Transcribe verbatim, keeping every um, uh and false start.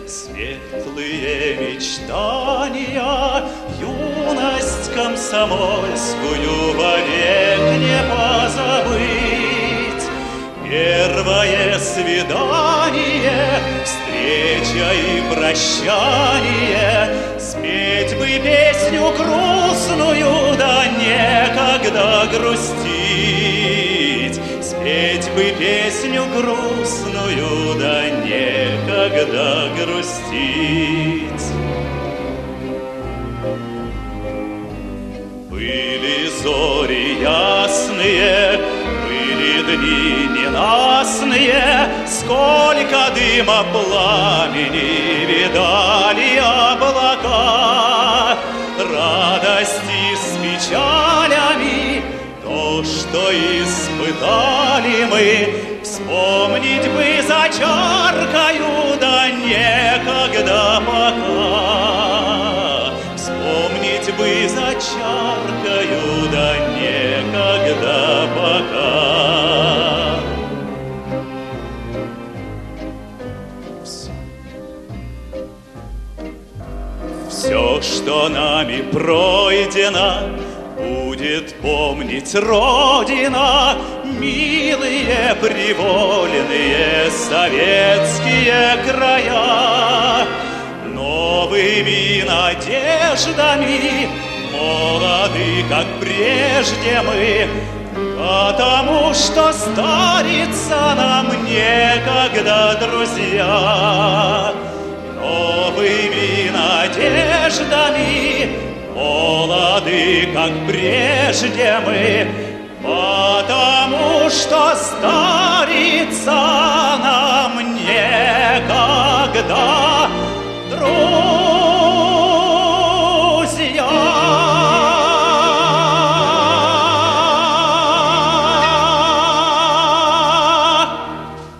Светлые мечтания, юность комсомольскую вовек не позабыть. Первое свидание, встреча и прощание, спеть бы песню грустную, да некогда грустить. Спеть бы песню грустную, да некогда грустить. Были зори ясные, были дни ненастные, сколько дыма пламени видали облака. Радости с печалями, то, что испытали мы, вспомнить бы за чаркою, да некогда пока. Вспомнить бы за чаркою, да некогда пока. Все, что нами пройдено, будет помнить Родина. Милые, привольные советские края. Новыми надеждами, молоды, как прежде мы, потому что стариться нам некогда, друзья. Новыми надеждами, молоды, как прежде мы, потому что стариться нам некогда.